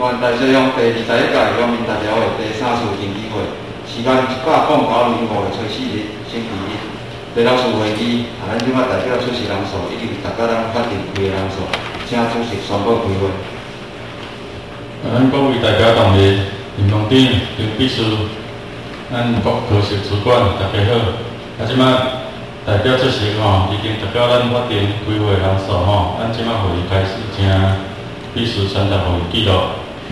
原大西乡第21届乡民代表会第3次经济会，时间109年5月初4日星期一。第6次会议，咱即摆代表出席人数已经达到咱法定规的人数，请主席宣布开会。 咱各位代表同仁、林农长、林秘书、咱各科室主管大家好。即摆代表出席已经达到咱法定开会人数咱即摆会议开始，请秘书传达会议记录。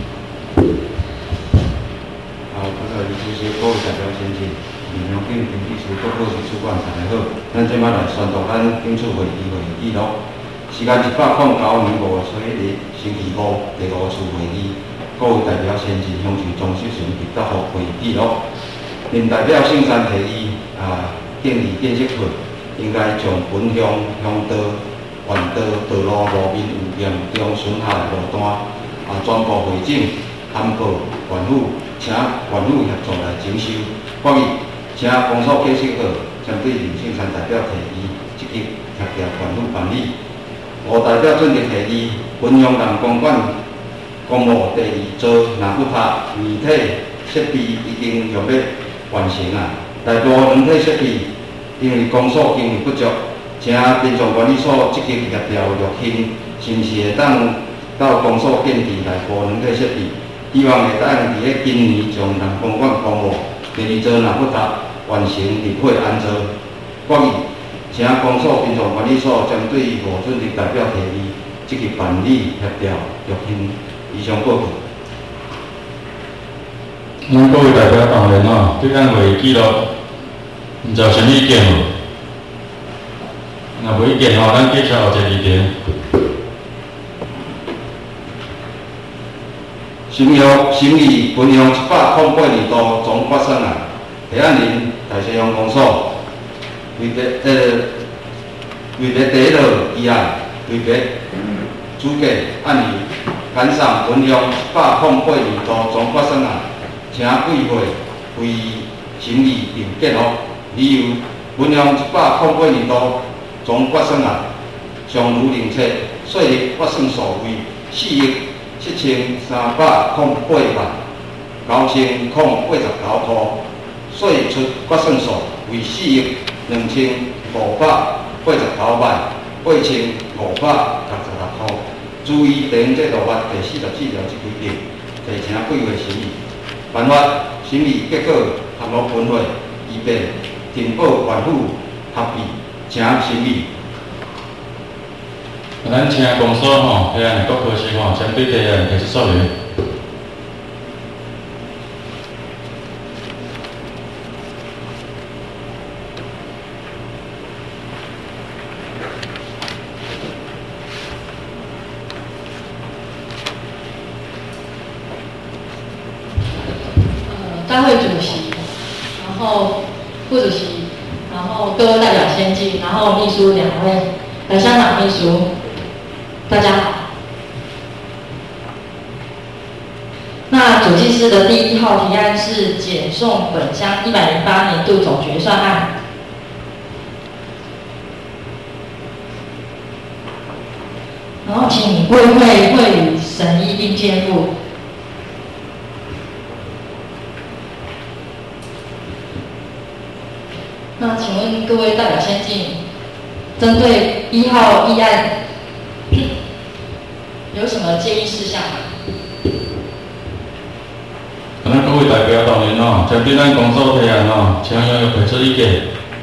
李主席、各位代表先进，林农长、林秘书、各科室主管大家好。咱即摆来宣读咱本次会议记录。时间109年5月初1日星期五第5次会议，各位代表先进向前总述顺答复会议记录。林代表姓山提议建议建设区应该将本乡乡道、县道路面有严重损害路段全部会整，函报县府，请县府协助来整修。关于请公所建设局针对林姓山代表提议，积极协调县府办理。吴代表准备提议，本乡人公馆公墓第2座南骨塔媒体设备已经用要完成大部分软体设备因为公所经费不足，请民众管理所积极协调入兴，甚至会当到公所建置内部软体设备，希望会当伫咧今年将南公馆公墓第2座南骨塔完成入伙安装。关于请公所、民众管理所针对5准的代表提议，积极办理协调入兴以上报告。 咱各位代表同仁对咱会议记录，毋知有啥物意见无？若无意见咱继续后一个议题。审议本乡108年度总决算案，提案人大西乡公所。为别第1号议案，为别主计案例赶上本乡108年度总决算案，请委会为审议并结合。理由：本乡108年度总决算案上如另册，税率决算数为47308万9,089块，税出决算数为425,589,8,566块。注意《地方制度法》第44条之规定，提请委会审议。办法审议结果合录本会，以便填报县府合议，请审议。 咱请公所提案各科室针对提案提出说明。 大会主席，然后副主席，然后各位代表先进，然后秘书2位，乡长秘书，大家好。那主计师的第1号提案是检送本乡108年度总决算案。然后请会予审议并监附。那请问各位代表先进，针对1号议案有什么建议事项吗？ 咱各位代表同仁针对咱公所提案请踊跃提出意见。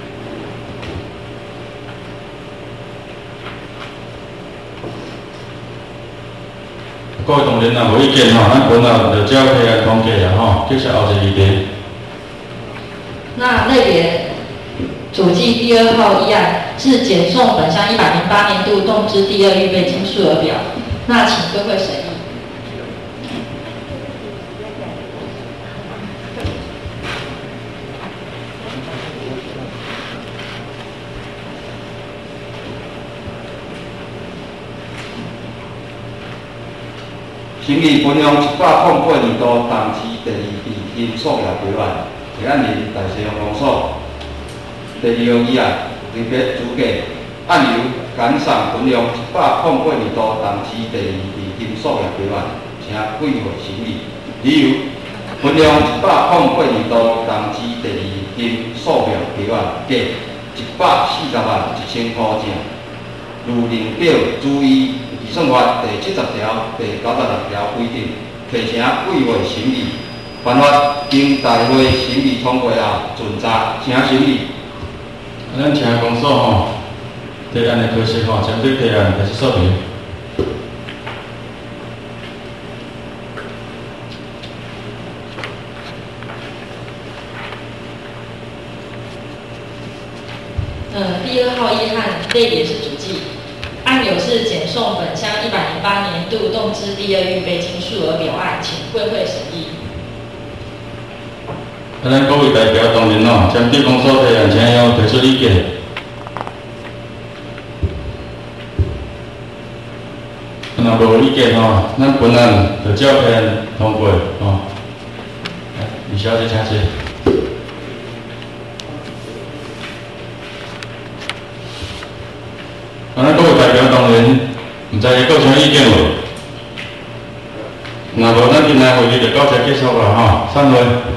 各位同仁无意见咱本案就照提案通过继续后一个议题。 那类别主计第2号议案是检送本乡108年度动支第2预备金数额表，那请各会审议。 审议本乡108年度当期第2期金数额表案，提案人大西乡公所。第2号议案为别主计案由赶上本乡108年度当期第2期金数额表案， 请委会审理。理由：分量108年度动支第2金数表条案计140万1000块正，如另表注意预算法第70条、第96条规定，提请委会审理。办法经大会审议通过后，准查，请审理。 咱请公所吼，提案的特色吼，针对提案开始说明。 第2号议案类别是主计，案由是检送本乡108年度动支第2预备金数额表案，请贵会审议。 咱各位代表同仁哦，针对公所提案，请要提出意见。若无意见吼，咱本案就照提案通过哦。李小姐，请坐。咱各位代表同仁，唔知有啥意见无？若无，咱今日会议就到这结束啦吼，散会。